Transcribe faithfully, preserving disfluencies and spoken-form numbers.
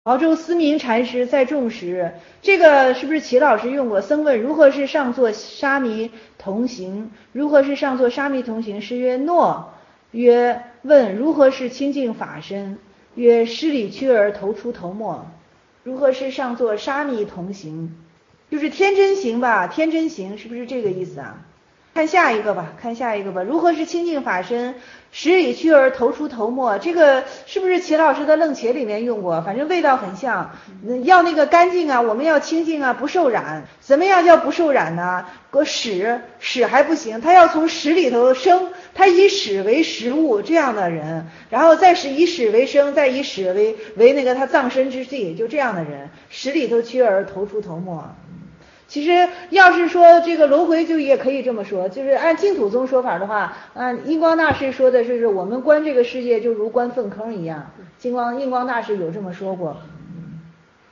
熬州思明禅师在众时，这个是不是齐老师用过？僧问如何是上座沙弥同行？如何是上座沙弥同行？师曰诺。曰问如何是清净法身？曰施礼屈而头出头没。如何是上座沙弥同行？就是天真行吧，天真行是不是这个意思啊？看下一个吧，看下一个吧。如何是清净法身？十里屈而头出头没，这个是不是齐老师的楞伽里面用过？反正味道很像。要那个干净啊，我们要清净啊，不受染。怎么样叫不受染呢？个屎屎还不行，他要从屎里头生，他以屎为食物，这样的人，然后再是以屎为生，再以屎为为那个他葬身之地，就这样的人，屎里头屈而头出头没。其实要是说这个轮回就也可以这么说，就是按净土宗说法的话，按印光大师说的是我们观这个世界就如观粪坑一样，金光印光大师有这么说过。